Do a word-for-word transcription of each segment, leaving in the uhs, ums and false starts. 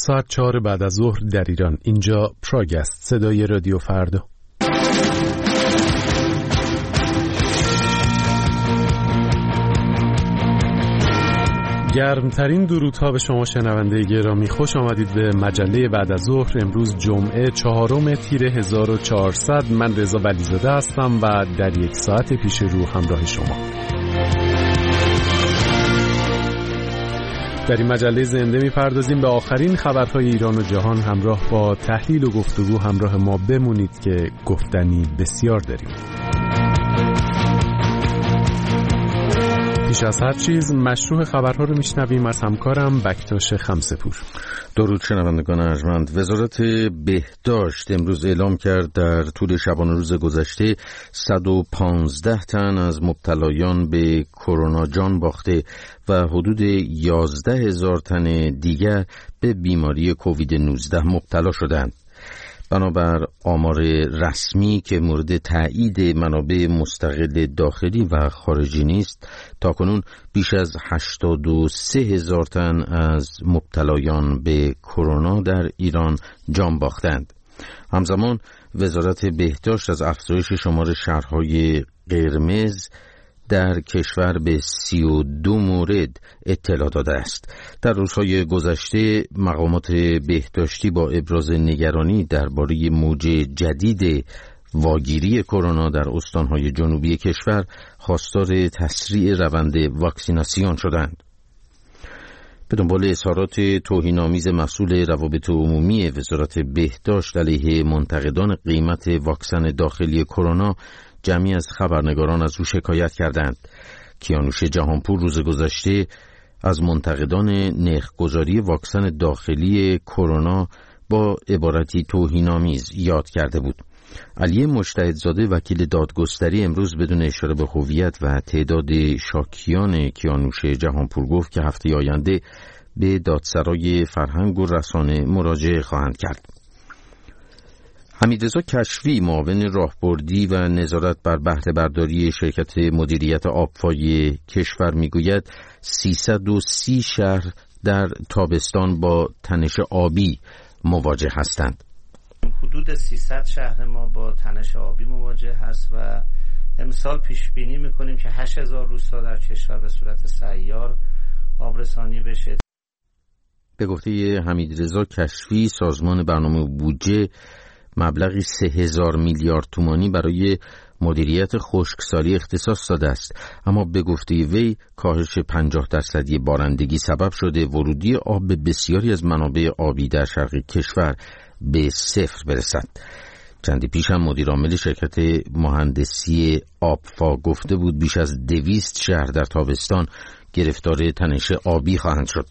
ساعت چهار بعد از ظهر در ایران. اینجا پراگ است، صدای رادیو فردا. گرمترین درودها به شما شنونده گرامی، خوش آمدید به مجله بعد از ظهر. امروز جمعه چهارم تیر هزار و چهارصد. من رضا ولیزاده هستم و در یک ساعت پیش رو همراه شما. در این مجله زنده می‌پردازیم به آخرین خبرهای ایران و جهان. همراه با تحلیل و گفتگو همراه ما بمونید که گفتنی بسیار داریم. پیش از هر چیز مشروع خبرها رو میشنویم از همکارم بکتاش خمسه‌پور. درود شنوندگان ارجمند. وزارت بهداشت امروز اعلام کرد در طول شبانه روز گذشته صد و پانزده تن از مبتلایان به کرونا جان باخته و حدود یازده هزار تن دیگر به بیماری کووید نوزده مبتلا شدند. بنابر آمار رسمی که مورد تایید منابع مستقل داخلی و خارجی نیست، تاکنون بیش از هشتاد و سه هزار تن از مبتلایان به کرونا در ایران جان باختند. همزمان وزارت بهداشت از افزایش شمار شهرهای قرمز در کشور به سی و دو مورد اطلاع داده است. در روزهای گذشته مقامات بهداشتی با ابراز نگرانی درباره موج جدید واگیری کرونا در استانهای جنوبی کشور خواستار تسریع روند واکسیناسیون شدند. به دنبال اظهارات توهین‌آمیز مسئول روابط عمومی وزارت بهداشت علیه منتقدان قیمت واکسن داخلی کرونا، جمعی از خبرنگاران از او شکایت کردند. کیانوش جهانپور روز گذشته از منتقدان نرخ‌گذاری واکسن داخلی کرونا با عبارتی توهین‌آمیز یاد کرده بود. علی مجتهدزاده وکیل دادگستری امروز بدون اشاره به هویت و تعداد شاکیان کیانوش جهانپور گفت که هفته آینده به دادسرای فرهنگ و رسانه مراجعه خواهند کرد. حمیدرضا کشفی معاون راهبردی و نظارت بر بهره برداری شرکت مدیریت آبفای کشور میگوید سیصد و سی شهر در تابستان با تنش آبی مواجه هستند. حدود سیصد شهر ما با تنش آبی مواجه هست و امسال پیش بینی میکنیم که هشت هزار روستا در کشور به صورت سیار آبرسانی بشه. به گفته حمیدرضا کشفی، سازمان برنامه بودجه مبلغی سه هزار میلیارد تومانی برای مدیریت خشکسالی اختصاص داده است، اما به گفته وی کاهش پنجاه درصدی بارندگی سبب شده ورودی آب به بسیاری از منابع آبی در شرق کشور به صفر برسد. چندی پیش هم مدیر عامل شرکت مهندسی آبفا گفته بود بیش از دویست شهر در تابستان گرفتار تنش آبی خواهند شد.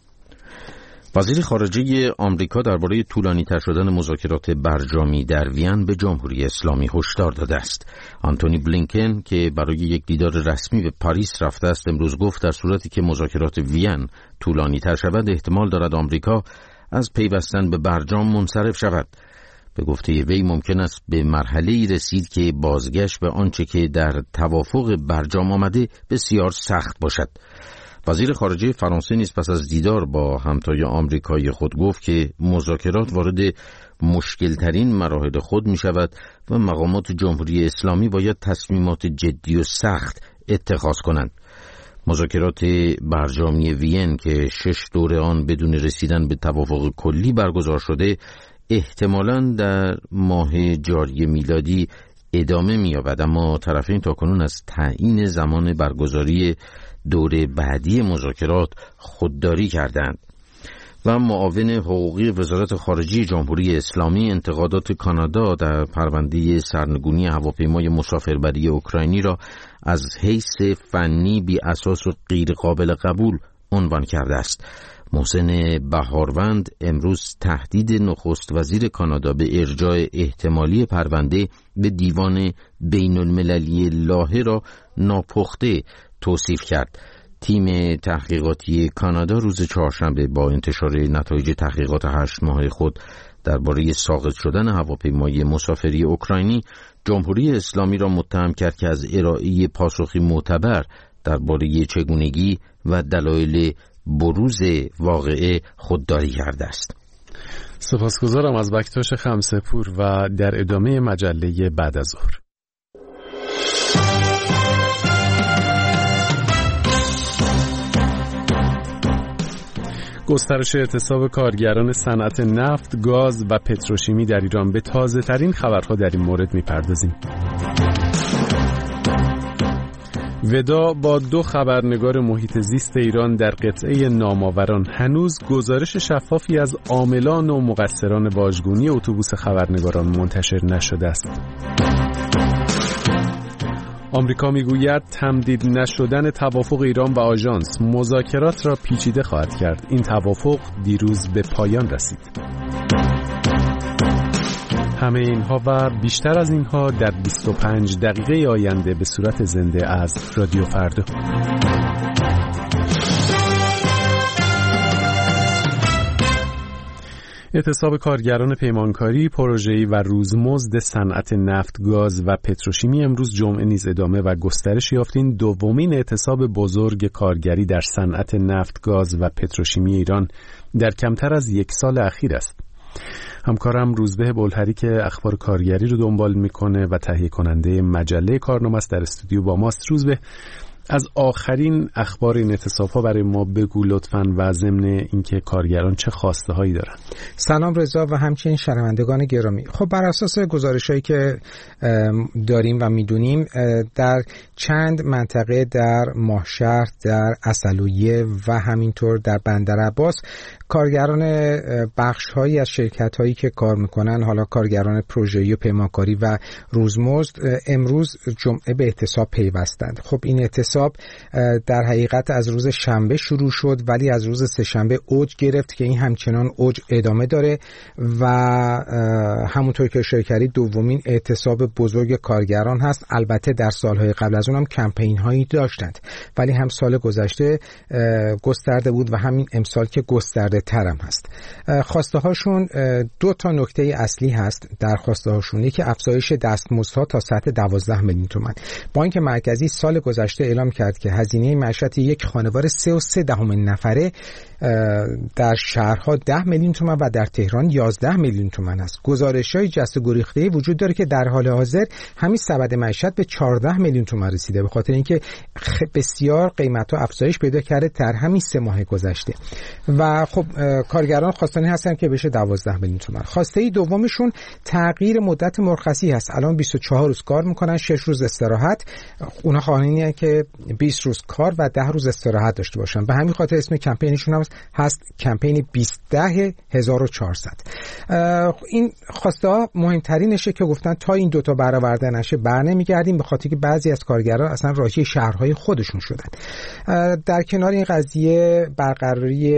وزیر خارجه آمریکا درباره طولانی‌تر شدن مذاکرات برجامی در وین به جمهوری اسلامی هشدار داده است. آنتونی بلینکن که برای یک دیدار رسمی به پاریس رفته است، امروز گفت در صورتی که مذاکرات وین طولانی‌تر شود، احتمال دارد آمریکا از پیوستن به برجام منصرف شود. به گفته وی ممکن است به مرحله‌ای رسید که بازگشت به آنچه که در توافق برجام آمده بسیار سخت باشد. وزیر خارجه فرانسه نیز پس از دیدار با همتای آمریکایی خود گفت که مذاکرات وارد مشکل‌ترین مراحل خود می شود و مقامات جمهوری اسلامی باید تصمیمات جدی و سخت اتخاذ کنند. مذاکرات برجامی وین که شش دوره آن بدون رسیدن به توافق کلی برگزار شده، احتمالاً در ماه جاری میلادی ادامه می‌یابد، اما طرفین تاکنون از تعیین زمان برگزاری دوره بعدی مذاکرات خودداری کردند. و معاون حقوقی وزارت خارجه جمهوری اسلامی انتقادات کانادا در پرونده سرنگونی هواپیمای مسافربری اوکراینی را از حیث فنی بی اساس و غیر قابل قبول عنوان کرده است. محسن بهاروند امروز تهدید نخست وزیر کانادا به ارجاع احتمالی پرونده به دیوان بین المللی لاهه را ناپخته توصیف کرد. تیم تحقیقاتی کانادا روز چهارشنبه با انتشار نتایج تحقیقات هشت ماهه خود درباره ساقط شدن هواپیمای مسافری اوکراینی جمهوری اسلامی را متهم کرد که از ارائه پاسخی معتبر درباره چگونگی و دلایل بروز واقعه خودداری کرده است. سپاسگزارم از بکتاش خمسه‌پور و در ادامه مجله بعد از ظهر. گسترش اعتصاب کارگران صنعت نفت، گاز و پتروشیمی در ایران. به تازه ترین خبرها در این مورد می‌پردازیم. ودا با دو خبرنگار محیط زیست ایران در قطعه نامآوران. هنوز گزارش شفافی از عاملان و مقصران واژگونی اتوبوس خبرنگاران منتشر نشده است. آمریکا میگوید تمدید نشدن توافق ایران و آژانس مذاکرات را پیچیده خواهد کرد. این توافق دیروز به پایان رسید. همه اینها و بیشتر از اینها در بیست و پنج دقیقه آینده به صورت زنده از رادیو فردا. اعتصاب کارگران پیمانکاری، پروژه‌ای و روزمزد صنعت نفت، گاز و پتروشیمی امروز جمعه نیز ادامه و گسترش یافت. این دومین اعتصاب بزرگ کارگری در صنعت نفت، گاز و پتروشیمی ایران در کمتر از یک سال اخیر است. همکارم روزبه بلحری که اخبار کارگری رو دنبال میکنه و تهیه کننده مجله کارنامه است در استودیو با ماست. روزبه، از آخرین اخبار این اعتصاب‌ها برای ما بگو لطفاً و ضمن اینکه کارگران چه خواسته هایی دارن. سلام رضا و همچنین شنوندگان گرامی. خب بر اساس گزارش‌هایی که داریم و میدونیم در چند منطقه در ماهشهر، در عسلویه و همینطور در بندر عباس کارگران بخش‌هایی از شرکت‌هایی که کار میکنن، حالا کارگران پروژه‌ای و پیمانکاری و روزمزد، امروز جمعه به اعتصاب پیوستند. خب این اعتصاب در حقیقت از روز شنبه شروع شد ولی از روز سه‌شنبه اوج گرفت که این همچنان اوج ادامه داره و همونطور که اشاره کردید دومین اعتصاب بزرگ کارگران هست. البته در سالهای قبل از اونم کمپین هایی داشتند ولی هم سال گذشته گسترده بود و همین امسال که گسترده ترم هست. خواسته هاشون دو تا نکته اصلی هست در خواسته هاشون. یکی افزایش دستمزدها تا سطح دوازده میلیون تومان. بانک مرکزی سال گذشته اعلام کرد که هزینه معیشت یک خانواده سه و سه دهم نفره در شهرها ده میلیون تومان و در تهران یازده میلیون تومان است. گزارش‌های جست گریخته وجود داره که در حال حاضر همین سبد معیشت به چهارده میلیون تومان رسیده به خاطر اینکه بسیار قیمت‌ها افزایش پیدا کرده در همین سه ماه گذشته و خب کارگران خواستنی هستن که بشه دوازده میلیون تومان. خواسته دومشون تغییر مدت مرخصی هست. الان بیست و چهار روز کار میکنن، شش روز استراحت. اونا خواهانن که بیست روز کار و ده روز استراحت داشته باشن. به همین خاطر اسم کمپینشون هم هست کمپین بیست ده هزار و چهارصد. این خواسته ها مهمترینشه که گفتن تا این دوتا برآورده نشه برنمیگردیم، به خاطر که بعضی از کارگران اصلا راهی شهرهای خودشون شدن. در کنار این قضیه برقراری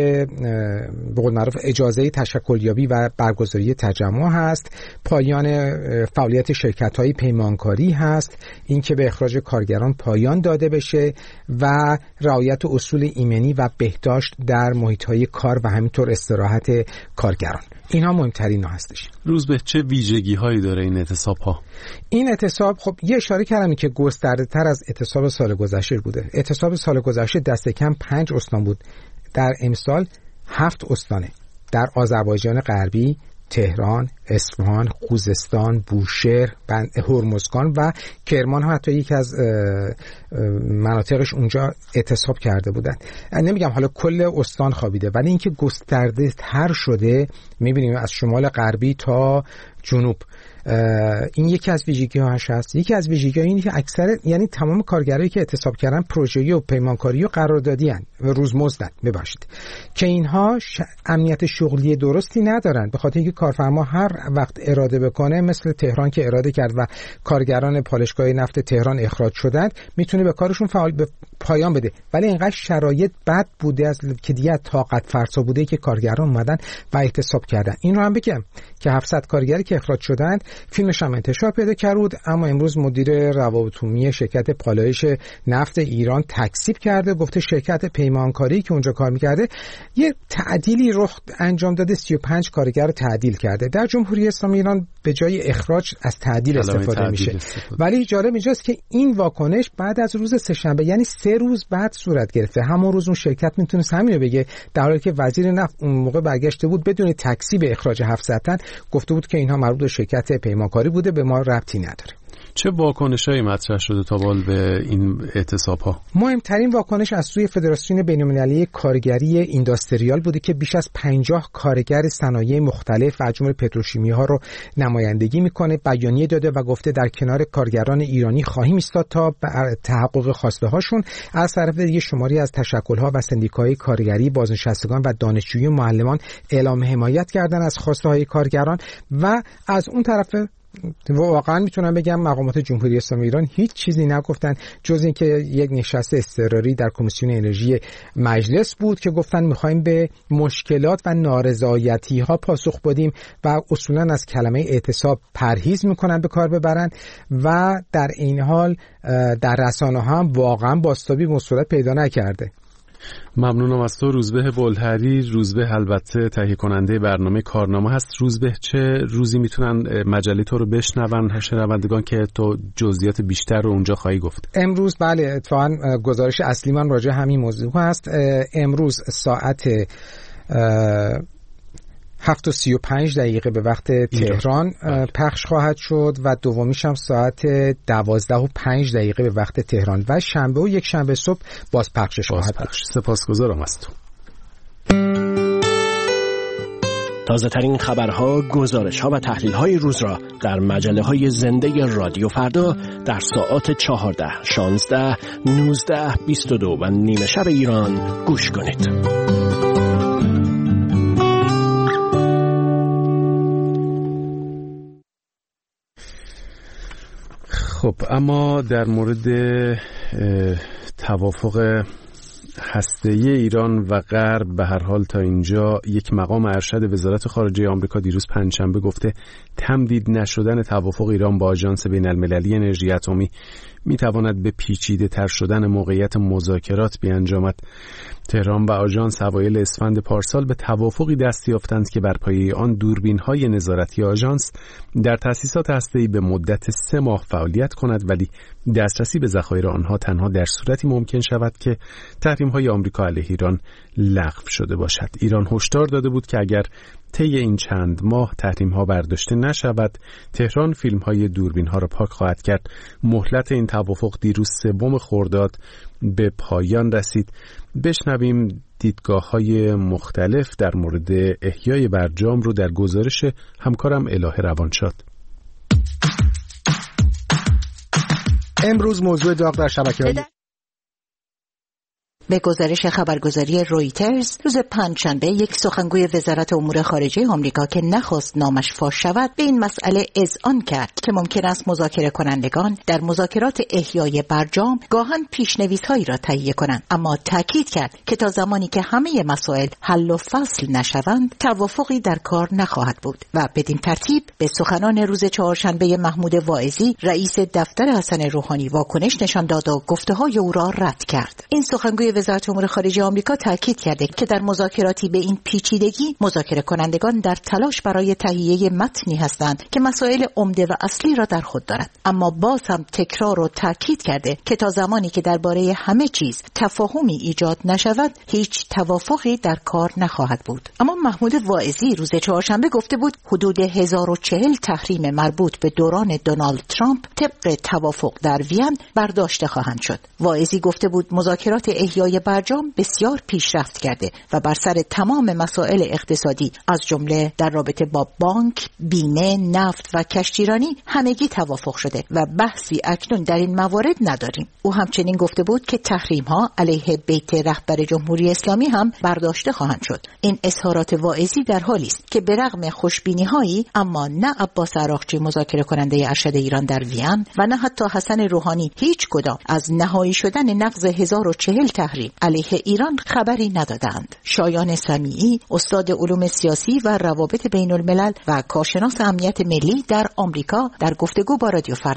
به قول معروف اجازه تشکلیابی و برگزاری تجمع هست، پایان فعالیت شرکت‌های پیمانکاری هست، اینکه به اخراج کارگران پایان داده بشه و رعایت اصول ایمنی و بهداشت در محیط‌های کار و همینطور استراحت کارگران. اینها مهمترین ها هستش. روز به چه ویژگی هایی داره این اعتصاب ها؟ این اعتصاب خب یه اشاره کردم که گسترده تر از اعتصاب سال گذشته بوده. اعتصاب سال گذشته دست کم پنج استان بود، در امسال هفت استانه. در آذربایجان غربی، تهران، اصفهان، خوزستان، بوشهر، هرمزگان و کرمان هم حتی یکی از مناطقش اونجا اعتصاب کرده بودن. نمیگم حالا کل استان خوابیده ولی اینکه گسترده تر شده، میبینیم از شمال غربی تا جنوب. این یکی از ویژگی‌هاش هست. یکی از ویژگی‌ها اینه که اکثر یعنی تمام کارگرایی که اعتصاب کردن پروژه‌ای و پیمانکاری و قراردادی ان و روزمزدن ببخشید که اینها ش... امنیت شغلی درستی ندارن، به خاطر اینکه کارفرما هر وقت اراده بکنه مثل تهران که اراده کرد و کارگران پالایشگاه نفت تهران اخراج شدند میتونه به کارشون فعال به پایان بده. ولی اینقدر شرایط بد بوده از که دیگه طاقت فرسا بوده که کارگران اومدن و اعتصاب کردن. این رو هم بگم که هفتصد کارگری که اخراج شدند فیلمش هم انتشار پیدا کرد بود، اما امروز مدیر روابط عمومی شرکت پالایش نفت ایران تکذیب کرده، گفته شرکت پیمانکاری که اونجا کار میکرده یه تعدیلی رخ انجام داده، سی و پنج کارگر رو تعدیل کرده. در جمهوری جمهوری اسلامی ایران به جای اخراج از تعدیل استفاده میشه. ولی جالب اینجاست که این واکنش بعد از روز سه‌شنبه، یعنی سه روز بعد صورت گرفته. همون روز اون شرکت میتونست همین رو بگه، در حالی که وزیر نفت اون موقع برگشته بود بدون تکذیب اخراج هفتصد تن، گفته بود که اینها مربوط به شرکت پیمانکاری بوده، به ما ربطی نداره. چه واکنشایی مطرح شده تا بال به این اعتصاب‌ها؟ مهمترین واکنش از سوی فدراسیون بین‌المللی کارگری اینداستریال بوده که بیش از پنجاه کارگر صنایع مختلف و جمله پتروشیمی‌ها رو نمایندگی میکنه. بیانیه داده و گفته در کنار کارگران ایرانی خواهیم ایستاد تا به تحقق خواسته هاشون. از طرف دیگه شماری از تشکل‌ها و سندیکاهای کارگری، بازنشستگان و دانشجویی و معلمان اعلام حمایت کردن از خواسته‌های کارگران. و از اون طرف واقعا میتونم بگم مقامات جمهوری اسلامی ایران هیچ چیزی نگفتن جز اینکه یک نشست اضطراری در کمیسیون انرژی مجلس بود که گفتن میخوایم به مشکلات و نارضایتی ها پاسخ بدیم و اصولا از کلمه اعتصاب پرهیز میکنن به کار ببرن. و در این حال در رسانه ها هم واقعا بازتابی به صورت پیدا نکرده. ممنونم از تو روزبه بلحری. روزبه البته تهیه کننده برنامه کارنامه هست. روزبه چه روزی میتونن مجله تو رو بشنون شنوندگان که تو جزئیات بیشتر رو اونجا خواهی گفت؟ امروز بله اتفاقا گزارش اصلی من راجع همین موضوع هست. امروز ساعت هفت و سی و پنج دقیقه به وقت تهران پخش خواهد شد و دومیش هم ساعت دوازده و پنج دقیقه به وقت تهران و شنبه و یک شنبه صبح باز پخشش خواهد بود. سپاسگزارم از تو. تازه ترین خبرها، گزارش‌ها و تحلیل‌های روز را در مجله‌های زنده رادیو فردا در ساعات چهارده، شانزده، نوزده، بیست و دو و نیمه شب ایران گوش کنید. خب اما در مورد توافق هسته‌ای ایران و غرب به هر حال تا اینجا یک مقام ارشد وزارت خارجه آمریکا دیروز پنجشنبه گفته تمدید نشدن توافق ایران با آژانس بین‌المللی انرژی اتمی میتواند به پیچیده تر شدن موقعیت مذاکرات بیانجامد. تهران و آژانس اوایل اسفند پارسال به توافقی دست یافتند که بر پایه آن دوربین‌های نظارتی آژانس در تأسیسات هسته‌ای به مدت سه ماه فعالیت کند، ولی دسترسی به ذخایر آنها تنها در صورتی ممکن شود که تحریم‌های آمریکا علیه ایران لغو شده باشد. ایران هشدار داده بود که اگر طی این چند ماه تحریم‌ها برداشته نشود، تهران فیلم‌های دوربین‌ها را پاک خواهد کرد. مهلت این توافق دیروز سوم خرداد به پایان رسید. بشنویم دیدگاه‌های مختلف در مورد احیای برجام رو در گزارش همکارم الهه روانشاد. امروز موضوع داغ در شبکه‌های به گزارش خبرگزاری رویترز روز پنجشنبه یک سخنگوی وزارت امور خارجه آمریکا که نخواست نامش فاش شود به این مسئله اذعان کرد که ممکن است مذاکره کنندگان در مذاکرات احیای برجام گاهن پیشنویس‌هایی را تهیه کنند، اما تاکید کرد که تا زمانی که همه مسائل حل و فصل نشوند توافقی در کار نخواهد بود و بدین ترتیب به سخنان روز چهارشنبه محمود واعظی رئیس دفتر حسن روحانی واکنش نشان داد و گفته‌های او را رد کرد. این سخنگوی وزارت امور خارجه آمریکا تاکید کرده که در مذاکراتی به این پیچیدگی مذاکره کنندگان در تلاش برای تهیه متنی هستند که مسائل عمده و اصلی را در خود دارد، اما باز هم تکرار و تاکید کرده که تا زمانی که درباره همه چیز تفاهمی ایجاد نشود هیچ توافقی در کار نخواهد بود. اما محمود واعظی روز چهارشنبه گفته بود حدود هزار و چهل تحریم مربوط به دوران دونالد ترامپ طبق توافق در وین برداشته خواهند شد. واعظی گفته بود مذاکرات احیای برجام بسیار پیشرفت کرده و بر سر تمام مسائل اقتصادی از جمله در رابطه با بانک، بیمه، نفت و کشتیرانی همگی توافق شده و بحثی اکنون در این موارد نداریم. او همچنین گفته بود که تحریم‌ها علیه بیت رهبر جمهوری اسلامی هم برداشته خواهند شد. این اظهارات واعظی در حالی است که به رغم خوشبینی‌هایی اما نه عباس عراقچی مذاکره کننده ارشد ایران در وین و نه حتی حسن روحانی هیچ کدام از نهایی شدن نقض هزار و چهل تحریم علیه ایران خبری ندادند. شایان سمیعی استاد علوم سیاسی و روابط بین الملل و کارشناس امنیت ملی در آمریکا در گفتگو با رادیو فردا: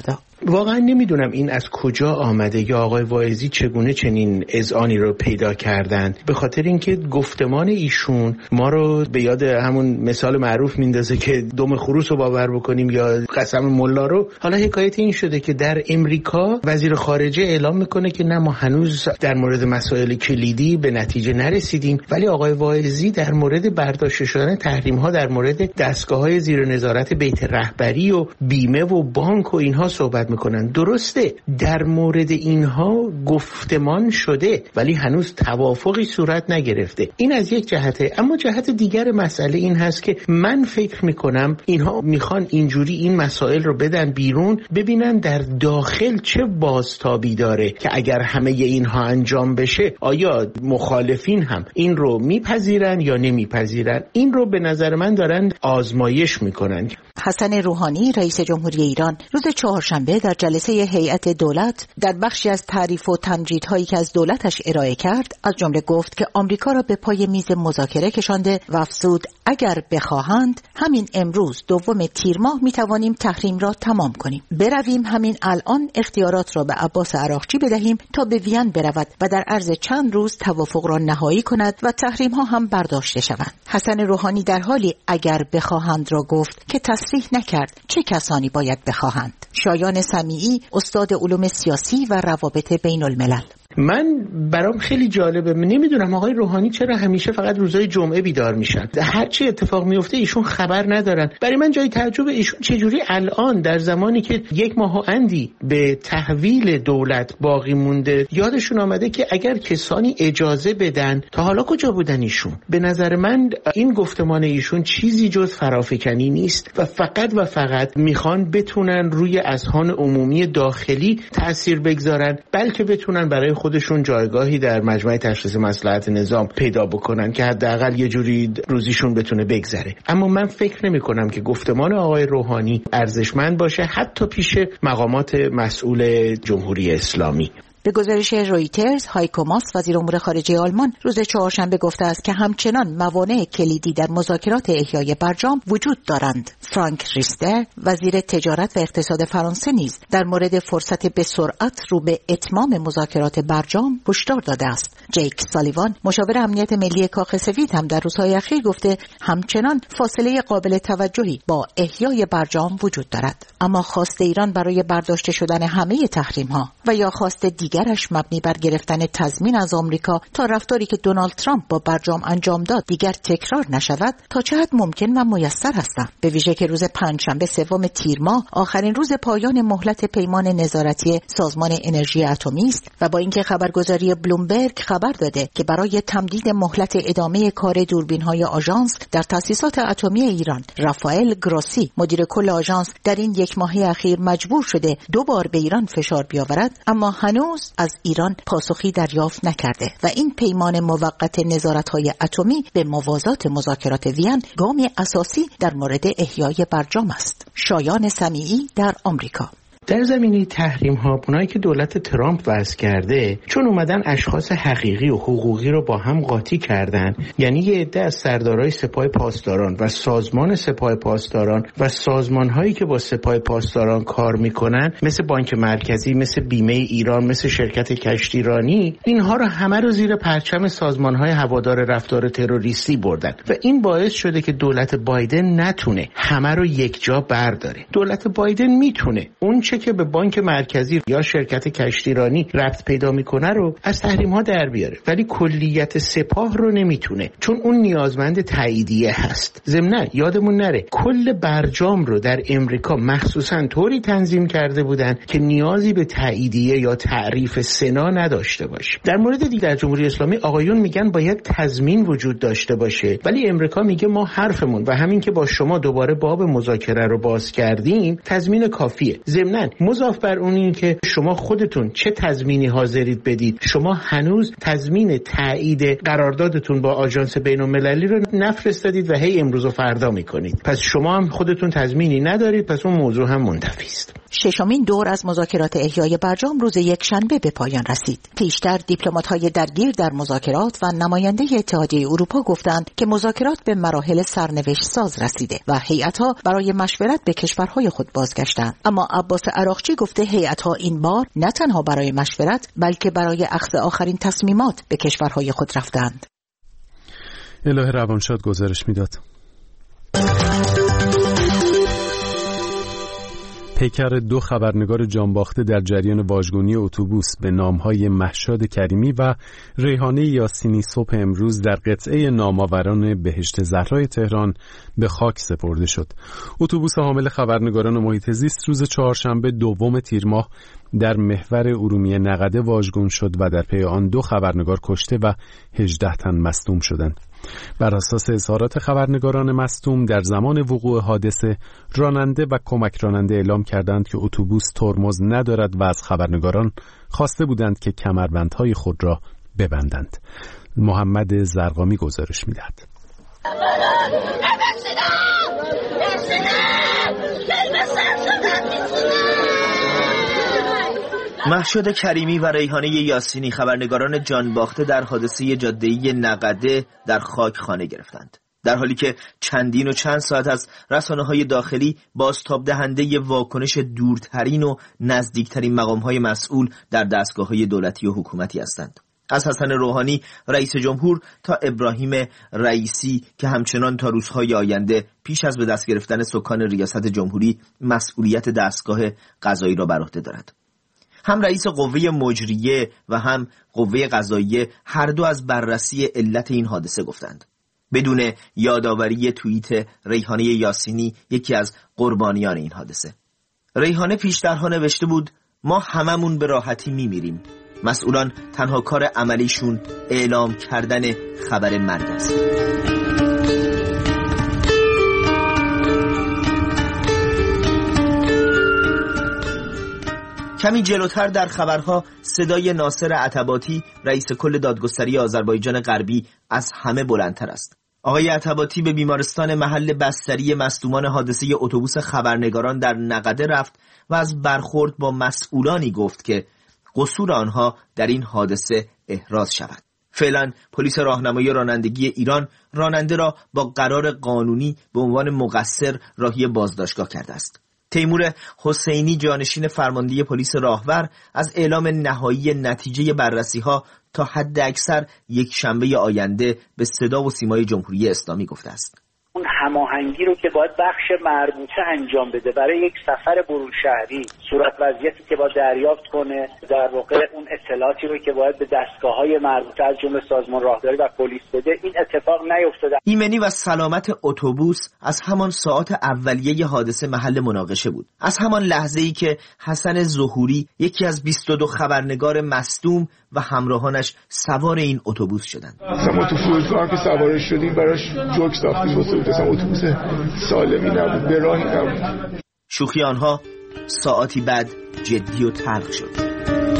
واقعا نمیدونم این از کجا آمده یا آقای واعظی چگونه چنین اذعانی رو پیدا کردن، به خاطر اینکه گفتمان ایشون ما رو به یاد همون مثال معروف میندازه که دم خروس رو باور بکنیم یا قسم ملا رو. حالا حکایت این شده که در امریکا وزیر خارجه اعلام میکنه که نه ما هنوز در مورد مسائل کلیدی به نتیجه نرسیدیم، ولی آقای واعظی در مورد برداشته شدن تحریم ها در مورد دستگاه‌های زیر نظارت بیت رهبری و بیمه و بانک و اینها صحبت میکنن. درسته در مورد اینها گفتمان شده ولی هنوز توافقی صورت نگرفته. این از یک جهته. اما جهت دیگر مسئله این هست که من فکر میکنم اینها میخوان اینجوری این مسائل رو بدن بیرون، ببینن در داخل چه بازتابی داره که اگر همه اینها انجام بشه آیا مخالفین هم این رو میپذیرن یا نمیپذیرن. این رو به نظر من دارن آزمایش میکنن. حسن روحانی رئیس جمهوری ایران روز چهارشنبه در جلسه هیئت دولت در بخشی از تعریف و تمجیدهایی که از دولتش ارائه کرد از جمله گفت که آمریکا را به پای میز مذاکره کشانده و افزود اگر بخواهند همین امروز دوم تیر ماه میتوانیم تحریم را تمام کنیم. برویم همین الان اختیارات را به عباس عراقچی بدهیم تا به وین برود و در عرض چند روز توافق را نهایی کند و تحریم ها هم برداشته شوند. حسن روحانی در حالی اگر بخواهند را گفت که تصریح نکرد چه کسانی باید بخواهند. شایان سمیعی استاد علوم سیاسی و روابط بین الملل: من برام خیلی جالبه، نمیدونم آقای روحانی چرا همیشه فقط روزهای جمعه بیدار میشن، هر چی اتفاق میفته ایشون خبر ندارن. برای من جای تعجب ایشون چجوری الان در زمانی که یک ماه و اندی به تحویل دولت باقی مونده یادشون آمده که اگر کسانی اجازه بدن. تا حالا کجا بودن ایشون؟ به نظر من این گفتمان ایشون چیزی جز فرافکنی نیست و فقط و فقط میخوان بتونن روی اذهان عمومی داخلی تأثیر بگذارن، بلکه بتونن برای خودشون جایگاهی در مجمع تشخیص مصلحت نظام پیدا بکنن که حداقل یه جوری روزیشون بتونه بگذره. اما من فکر نمی کنم که گفتمان آقای روحانی ارزشمند باشه حتی پیش مقامات مسئول جمهوری اسلامی. به گزارش رویترز، هایکو ماس وزیر امور خارجه آلمان روز چهارشنبه گفته است که همچنان موانع کلیدی در مذاکرات احیای برجام وجود دارند. فرانک ریستر وزیر تجارت و اقتصاد فرانسه نیز در مورد فرصت به سرعت رو به اتمام مذاکرات برجام هشدار داده است. جیک سالیوان مشاور امنیت ملی کاخ سفید هم در روزهای اخیر گفته همچنان فاصله قابل توجهی با احیای برجام وجود دارد. اما خواست ایران برای برداشته شدن همه تحریم‌ها و یا خواست دیگرش مبنی بر گرفتن تضمین از آمریکا تا رفتاری که دونالد ترامپ با برجام انجام داد دیگر تکرار نشود تا چه حد ممکن و میسر هستند. به ویژه که روز پنجشنبه سوم تیر ماه آخرین روز پایان مهلت پیمان نظارتی سازمان انرژی اتمی است و با اینکه خبرگزاری بلومبرگ خبر داده که برای تمدید مهلت ادامه کار دوربین‌های آژانس در تأسیسات اتمی ایران رافائل گروسی مدیر کل آژانس در این یک ماه اخیر مجبور شده دو بار به ایران فشار بیاورد، اما هنوز از ایران پاسخی دریافت نکرده و این پیمان موقت نظارت‌های اتمی به موازات مذاکرات وین گامی اساسی در مورد احیای برجام است. شایان سمیعی در آمریکا: در زمینه تحریم ها اونایی که دولت ترامپ وضع کرده چون اومدن اشخاص حقیقی و حقوقی رو با هم قاطی کردن، یعنی یه عده از سردارای سپاه پاسداران و سازمان سپاه پاسداران و سازمان هایی که با سپاه پاسداران کار میکنن مثل بانک مرکزی، مثل بیمه ایران، مثل شرکت کشتیرانی، اینها رو همه رو زیر پرچم سازمان های هوادار رفتار تروریستی بردن و این باعث شده که دولت بایدن نتونه همه رو یک جا برداره. دولت بایدن میتونه اون که به بانک مرکزی یا شرکت کشتیرانی ربط پیدا میکنه رو از تحریم ها در بیاره، ولی کلیت سپاه رو نمیتونه چون اون نیازمند تاییدیه هست. ضمن یادمون نره کل برجام رو در امریکا مخصوصا طوری تنظیم کرده بودن که نیازی به تاییدیه یا تعریف سنا نداشته باشه. در مورد دیگه در جمهوری اسلامی آقایون میگن باید تضمین وجود داشته باشه، ولی امریکا میگه ما حرفمون و همین که با شما دوباره باب مذاکره رو باز کردیم تضمین کافیه. ضمن مضاف بر اون این که شما خودتون چه تضمینی حاضرید بدید، شما هنوز تضمین تایید قراردادتون با آژانس بین‌المللی رو نفرستادید و هی امروز و فردا میکنید، پس شما هم خودتون تضمینی ندارید، پس اون موضوع هم منتفی است. ششمین دور از مذاکرات احیای برجام روز یکشنبه به پایان رسید. پیشتر دیپلمات‌های درگیر در مذاکرات و نماینده اتحادیه اروپا گفتند که مذاکرات به مراحل سرنوشت ساز رسیده و هیئت‌ها برای مشورت به کشورهای خود بازگشتند. اما عباس عراقچی گفته هیئت‌ها این بار نه تنها برای مشورت بلکه برای اخذ آخرین تصمیمات به کشورهای خود رفتند. الهه روانشاد گزارش میداد. پیکر دو خبرنگار جانباخته در جریان واژگونی اتوبوس به نامهای مهشاد کریمی و ریحانه یاسینی صبح امروز در قطعه نامآوران بهشت زهرای تهران به خاک سپرده شد. اتوبوس حامل خبرنگاران محیط زیست روز چهارشنبه دوم تیر ماه در محور ارومیه نقده واژگون شد و در پی آن دو خبرنگار کشته و هجده تن مصدوم شدند. بر اساس اظهارات خبرنگاران مصدوم در زمان وقوع حادثه راننده و کمک راننده اعلام کردند که اتوبوس ترمز ندارد و از خبرنگاران خواسته بودند که کمربندهای خود را ببندند. محمد زرقامی گزارش می‌دهد. مهشاد کریمی و ریحانه یاسینی خبرنگاران جانباخته در حادثه جاده‌ای نقده در خاک خانه گرفتند، در حالی که چندین و چند ساعت از رسانه‌های داخلی بازتاب دهنده واکنش دورترین و نزدیکترین مقام‌های مسئول در دستگاه‌های دولتی و حکومتی هستند. از حسن روحانی رئیس جمهور تا ابراهیم رئیسی که همچنان تا روزهای آینده پیش از به دست گرفتن سکان ریاست جمهوری مسئولیت دستگاه قضایی را بر عهده دارد. هم رئیس قوه مجریه و هم قوه قضاییه هر دو از بررسی علت این حادثه گفتند. بدون یادآوری توییت ریحانه یاسینی یکی از قربانیان این حادثه. ریحانه پیشترها نوشته بود ما هممون به راحتی میمیریم. مسئولان تنها کار عملیشون اعلام کردن خبر مرگ است. کمی جلوتر در خبرها صدای ناصر عتباتی رئیس کل دادگستری آذربایجان غربی از همه بلندتر است. آقای عتباتی به بیمارستان محل بستری مصدومان حادثه اتوبوس خبرنگاران در نقده رفت و از برخورد با مسئولانی گفت که قصور آنها در این حادثه احراز شود. فعلا پلیس راهنمایی رانندگی ایران راننده را با قرار قانونی به عنوان مقصر راهی بازداشتگاه کرده است. تیمور حسینی جانشین فرمانده پلیس راهور از اعلام نهایی نتیجه بررسی‌ها تا حد اکثر یک شنبه آینده به صدا و سیمای جمهوری اسلامی گفته است. اون هماهنگی رو که باید بخش مربوطه انجام بده برای یک سفر برون شهری، صورت وضعیتی که باید دریافت کنه، در واقع اون اطلاعاتی رو که باید به دستگاه‌های مربوطه از جمله سازمان راهداری و پلیس بده، این اتفاق نیفتاده. ایمنی و سلامت اتوبوس از همان ساعات اولیه حادثه محل مناقشه بود. از همان لحظه‌ای که حسن ظهوری یکی از بیست و دو خبرنگار مصدوم و همراهانش سوار این اتوبوس شدند. ما تو فرودگاه که سوارش شدیم براش جوک ساختیم واسه اصلا اتوبوس سالمی نبود، به راهی نبود. شوخی آنها ساعتی بعد جدی و تلخ شد.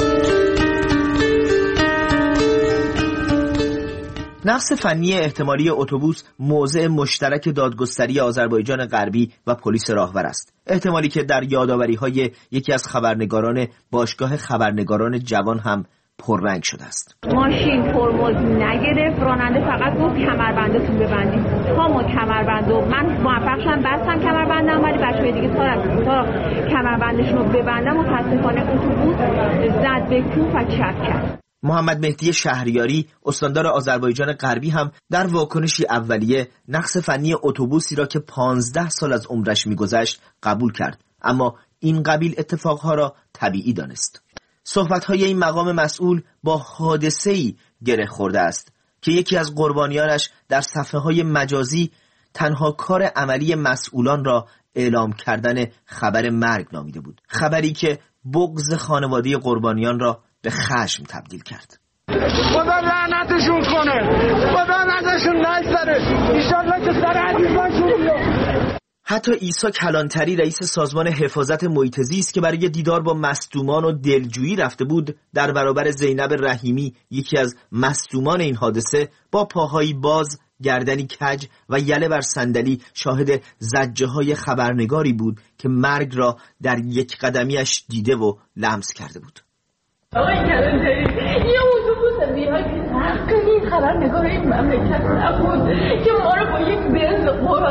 نقص فنی احتمالی اتوبوس موضع مشترک دادگستری آذربایجان غربی و پلیس راهور است. احتمالی که در یادآوری‌های یکی از خبرنگاران باشگاه خبرنگاران جوان هم پررنگ شده است. ماشین ترمز نگرفت، راننده فقط گفت کمربندتون ببندید. تا ما کمربندو من موفق شدم بستم کمربندم، ولی بچه‌های دیگه تا تا کمربندشون رو ببندم متأسفانه اتوبوس زد به کوه و چپ کرد. محمد مهدی شهریاری استاندار آذربایجان غربی هم در واکنشی اولیه نقص فنی اتوبوسی را که پانزده سال از عمرش می‌گذشت قبول کرد، اما این قبیل اتفاقها را طبیعی دانست. صحبت‌های این مقام مسئول با حادثه‌ای گره خورده است که یکی از قربانیانش در صفحه‌های مجازی تنها کار عملی مسئولان را اعلام کردن خبر مرگ نامیده بود، خبری که بغض خانواده قربانیان را به خشم تبدیل کرد. خدا لعنتشون کنه، خدا ازشون نگذره، ان شاءالله که سر عزیزانشون بیاد. حتی عیسی کلانتری رئیس سازمان حفاظت محیط زیست که برای دیدار با مصدومان و دلجویی رفته بود، در برابر زینب رحیمی یکی از مصدومان این حادثه با پاهایی باز، گردنی کج و یله بر صندلی شاهد زجه های خبرنگاری بود که مرگ را در یک قدمیش دیده و لمس کرده بود. آقای کلانتری یه اتوبوس میاد حق این خبرنگار این مملکت نبود که ما رو با یک بنز مراد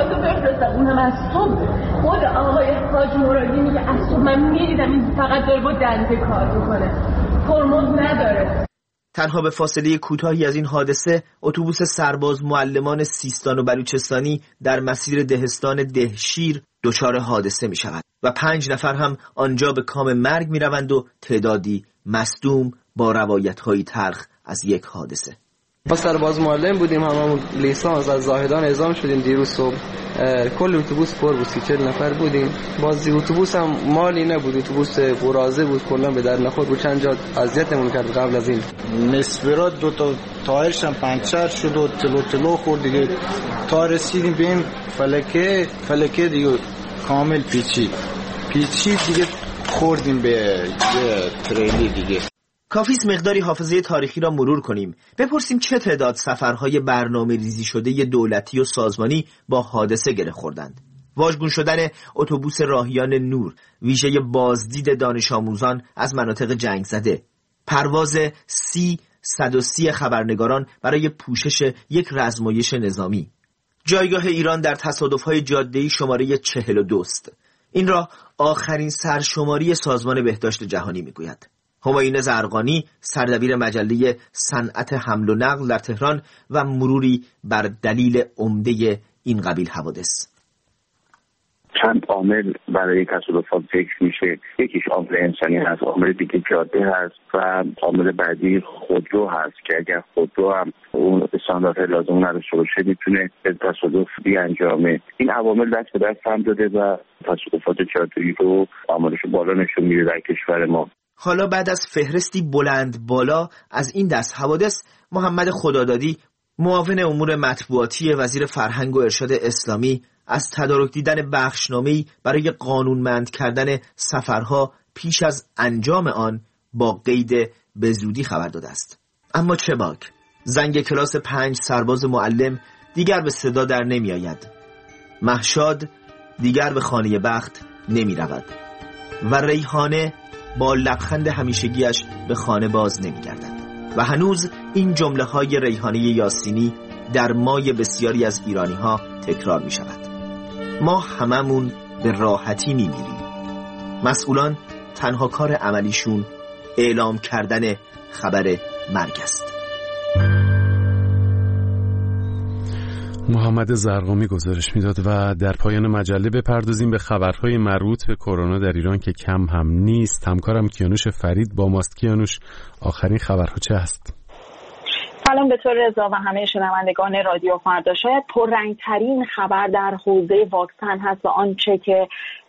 بفرستم، اونم از صبح. خود آقای حاج مرادی میگه از صبح من میدیدم این فقط داره با دنده کار میکنه، ترمز نداره. تنها به فاصله کوتاهی از این حادثه اتوبوس سرباز معلمان سیستان و بلوچستانی در مسیر دهستان دهشیر دچار حادثه می شود و پنج نفر هم آنجا به کام مرگ می روند و تعدادی مصدوم با روایت‌های تلخ از یک حادثه. ما سرباز معلم بودیم، هممون لیسانس از زاهدان اعزام شدیم دیروز صبح. کل اتوبوس پر بود، سی چهل نفر بودیم. بازی اتوبوس هم مالی نبود، اتوبوس برازه بود، کلا به در نخورد بود. چند جا اذیتمون کرد قبل از این. نسبرات دو تا تایرش هم پنچر شد و تلو تلو خورد دیگه. تا رسیدیم به این فلکه فلکه دیگه کامل پیچید پیچید دیگه خوردیم به یه تریلی دیگه. کافیست مقداری حافظه تاریخی را مرور کنیم، بپرسیم چه تعداد سفرهای برنامه ریزی شده دولتی و سازمانی با حادثه گره خوردند. واژگون شدن اتوبوس راهیان نور، ویژه بازدید دانش آموزان از مناطق جنگ زده، پرواز سی صد و سی خبرنگاران برای پوشش یک رزمایش نظامی، جایگاه ایران در تصادف‌های جاده‌ای شماره چهل و دو است. این را آخرین سرشماری سازمان بهداشت جهانی میگوید. همایون زرقانی، سردبیر مجله صنعت حمل و نقل در تهران و مروری بر دلیل عمده این قبیل حوادث. چند عامل برای تصادفات ذکر میشه. یکیش عامل انسانی هست، عامل دیگه جاده هست و عامل بعدی خودرو هست که اگر خودرو هم اون استانداردهای لازم نداشته باشه میتونه به تصادف بیانجامه. این عوامل دست به دست هم داده و تصادفات جاده‌ای رو عاملش بالا نشون میده در کشور ما. حالا بعد از فهرستی بلند بالا از این دست حوادث، محمد خدادادی، معاون امور مطبوعاتی وزیر فرهنگ و ارشاد اسلامی، از تدارک دیدن بخشنامه‌ای برای قانونمند کردن سفرها پیش از انجام آن با قید به زودی خبر داده است. اما چه باک، زنگ کلاس پنج سرباز معلم دیگر به صدا در نمی آید. مهشاد دیگر به خانه بخت نمی رود و ریحانه با لبخند همیشگیش به خانه باز نمی گردد و هنوز این جمله های ریحانه یاسینی در مای بسیاری از ایرانی ها تکرار می شود. ما هممون به راحتی می میریم. مسئولان تنها کار عملیشون اعلام کردن خبر مرگ است. محمد زرقامی گزارش میداد و در پایان مجله بپردازیم به خبرهای مربوط به کرونا در ایران که کم هم نیست. همکارم کیانوش فرید با ماست. کیانوش، آخرین خبرها چه هست؟ سلام به تو رضا و همه شنوندگان رادیو فردا. شاید پررنگ‌ترین خبر در حوزه واکسن هست و آنچه که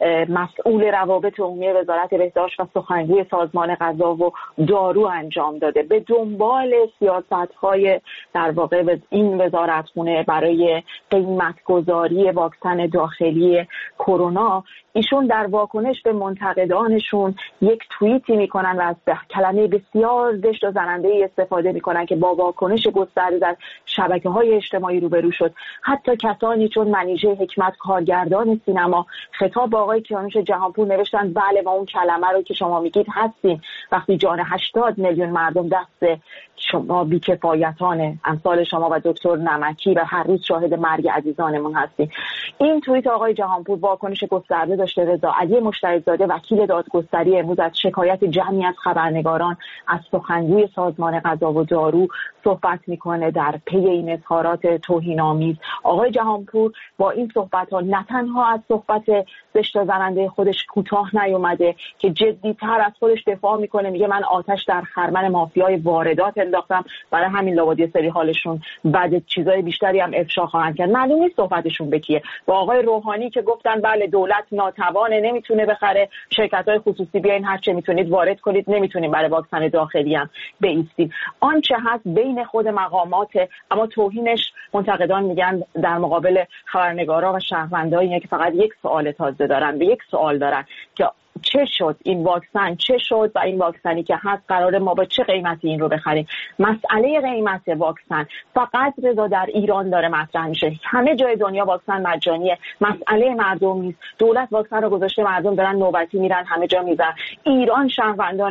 مسئول روابط عمومی وزارت بهداشت و سخنگوی سازمان غذا و دارو انجام داده. به دنبال سیاست‌های در واقع این وزارتخونه برای قیمت‌گذاری واکسن داخلی کرونا، ایشون در واکنش به منتقدانشون یک توییتی میکنن و از کلمه بسیار زشت و زننده استفاده میکنن که با واکنش گسترده در شبکه‌های اجتماعی روبرو شد. حتی کسانی چون منیژه حکمت، کارگردان سینما، خطاب با آقای کیانوش جهانپور نوشتن بله ما اون کلمه رو که شما میگید هستیم وقتی جان هشتاد میلیون مردم دست شما بی‌کفایتانه امثال شما و دکتر نمکی و هر روز شاهد مرگ عزیزانمون هستیم. این توییت آقای جهانپور واکنش گسترده داشته. رضا علی مشترک‌زاده وکیل دادگستری امروز از شکایت جمعی از خبرنگاران از سخنگوی سازمان غذا و دارو صحبت میکنه در پی این اظهارات توهین‌آمیز. آقای جهانپور با این صحبت‌ها نه تنها از صحبت زشت و زننده خودش کوتاه نیومده که جدی‌تر از خودش دفاع میکنه، میگه من آتش در خرمن مافیای واردات انداختم، برای همین لابد سری حالشون بعد چیزای بیشتری هم افشا خواهند کرد. معلوم نیست صحبتشون به کیه. با آقای روحانی که گفتن بله دولت ناتوانه، نمیتونه بخره، شرکت‌های خصوصی بیاین هر چه میتونید وارد کنید، نمیتونیم برای واکسن داخلی هم بایستید. آنچه هست بین خود مقامات، اما توهینش منتقدان میگن در مقابل خبرنگارا و شهروندایی که فقط یک سوال تازه دارن، به یک سوال دارن که چه شد این واکسن، چه شد و این واکسنی که هست قراره ما با چه قیمتی این رو بخریم. مسئله قیمت واکسن فقط رضا در ایران داره مطرح میشه، همه جای دنیا واکسن مجانیه، مسئله مردم نیست. دولت واکسن رو گذاشته، مردم دارن نوبتی میرن، همه جا میزن. ایران شهروندانش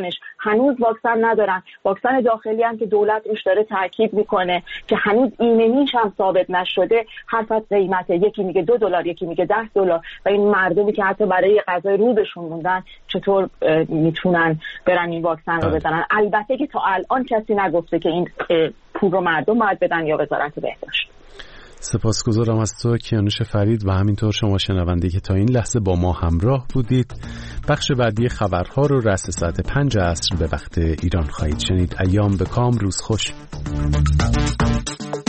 هنوز واکسن ندارن. واکسن داخلی هم که دولت روش داره تاکید میکنه که هنوز ایمنیش هم ثابت نشده، هر فصل قیمت یکی میگه دو دلار یکی میگه ده دلار و این مردمی که حتی برای غذای روزشون موندن چطور میتونن برن این واکسن رو بزنن؟ البته که تا الان کسی نگفته که این پول رو مردم باید بدن یا وزارت بهداشت. سپاسگزارم از تو کیانوش فرید و همینطور شما شنونده که تا این لحظه با ما همراه بودید. بخش بعدی خبرها رو رأس ساعت پنج عصر به وقت ایران خواهید شنید. ایام به کام، روز خوش.